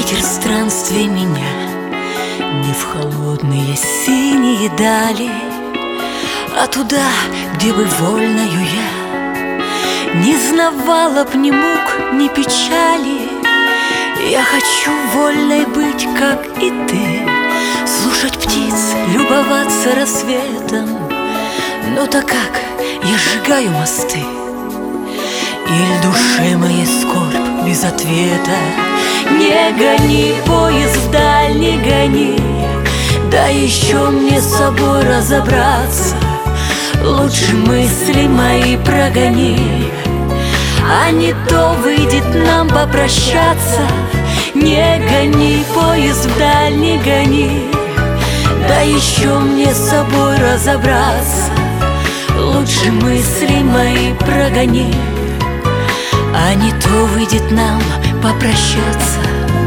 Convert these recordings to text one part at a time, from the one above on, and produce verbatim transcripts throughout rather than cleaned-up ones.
ветер странствий меня не в холодные синие дали, а туда, где бы вольною я не знавала б ни мук, ни печали. Я хочу вольной быть, как и ты, слушать птиц, любоваться рассветом. Но так как я сжигаю мосты, или душе моей скорбь без ответа, не гони поезд вдаль, не гони, да еще мне с собой разобраться. Лучше мысли мои прогони, а не то выйдет нам попрощаться. Не гони поезд вдаль, не гони, да еще мне с собой разобраться. Лучше мысли мои прогони, а не то выйдет нам попрощаться.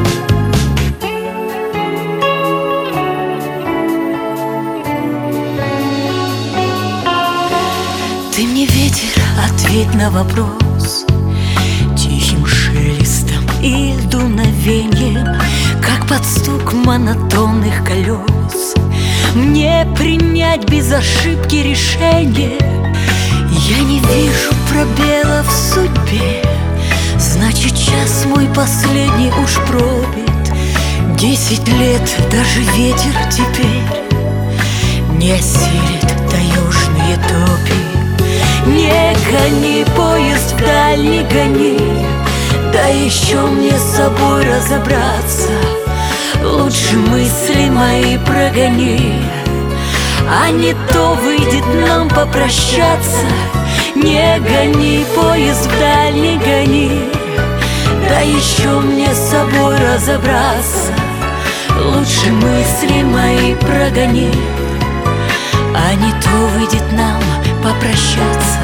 Ты мне, ветер, ответь на вопрос тихим шелестом и дуновеньем, как под стук монотонных колес. Мне принять без ошибки решение. Я не вижу пробела в судьбе, значит, час мой последний уж пробит. Десять лет даже ветер теперь не осилит таежные топи. Не гони поезд вдаль, не гони, да еще мне с собой разобраться. Лучше мысли мои прогони, а не то выйдет нам попрощаться. Не гони поезд вдаль, не гони, да еще мне с собой разобраться. Лучше мысли мои прогони, а не то выйдет нам попрощаться.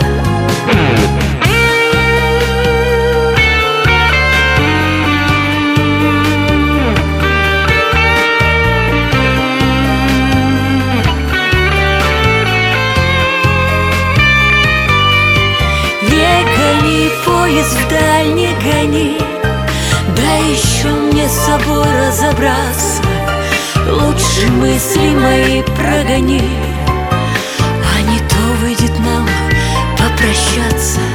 Поезд вдаль, не гони, да еще мне с собой разобраться. Лучше мысли мои прогони, а не то выйдет нам попрощаться.